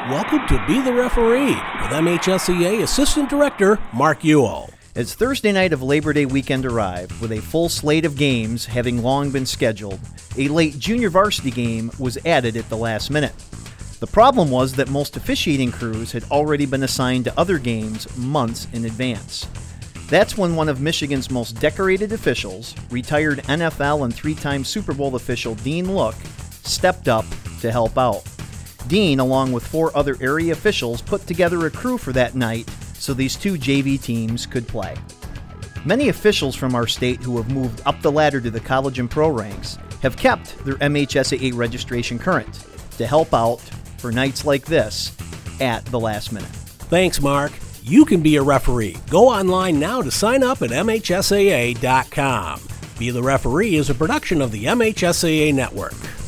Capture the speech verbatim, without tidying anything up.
Welcome to Be the Referee with M H S E A Assistant Director Mark Ewell. As Thursday night of Labor Day weekend arrived, with a full slate of games having long been scheduled, a late junior varsity game was added at the last minute. The problem was that most officiating crews had already been assigned to other games months in advance. That's when one of Michigan's most decorated officials, retired N F L and three-time Super Bowl official Dean Look, stepped up to help out. Dean, along with four other area officials, put together a crew for that night so these two J V teams could play. Many officials from our state who have moved up the ladder to the college and pro ranks have kept their M H S E A registration current to help out for nights like this at the last minute. Thanks, Mark. You can be a referee. Go online now to sign up at M H S A A dot com. Be the Referee is a production of the M H S A A Network.